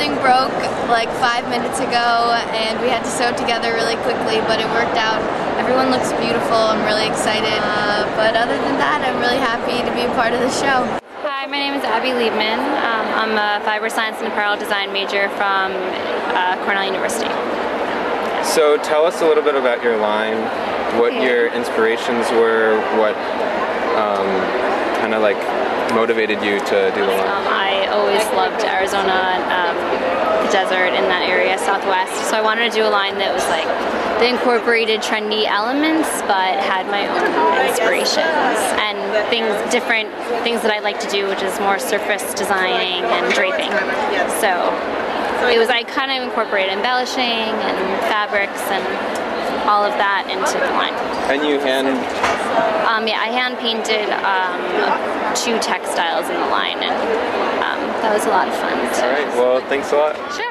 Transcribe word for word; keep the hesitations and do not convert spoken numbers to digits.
string broke like five minutes ago and we had to sew it together really quickly, but it worked out. Everyone looks beautiful. I'm really excited. Uh, but other than that, I'm really happy to be a part of the show. Hi, my name is Abby Liebman. Um, I'm a fiber science and apparel design major from uh, Cornell University. So tell us a little bit about your line, what Okay. your inspirations were, what um, kind of like motivated you to do the line. Um, I always loved Arizona, um, the desert in that area, Southwest. So I wanted to do a line that was like that incorporated trendy elements, but had my own inspirations and things, different things that I like to do, which is more surface designing and draping. So it was, I kind of incorporated embellishing and fabrics and all of that into the line. And you hand Um, yeah, I hand painted um, two textiles in the line, and um, that was a lot of fun. So. All right, well, thanks a lot. Sure.